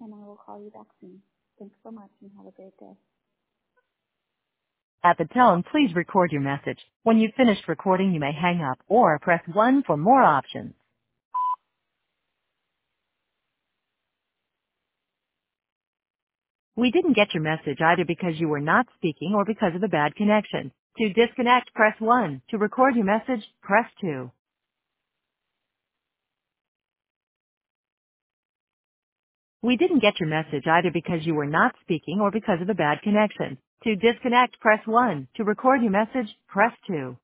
and I will call you back soon. Thanks so much and have a great day. At the tone, please record your message. When you've finished recording, you may hang up or press 1 for more options. We didn't get your message either because you were not speaking or because of a bad connection. To disconnect, press 1. To record your message, press 2. We didn't get your message either because you were not speaking or because of a bad connection. To disconnect, press 1. To record your message, press 2.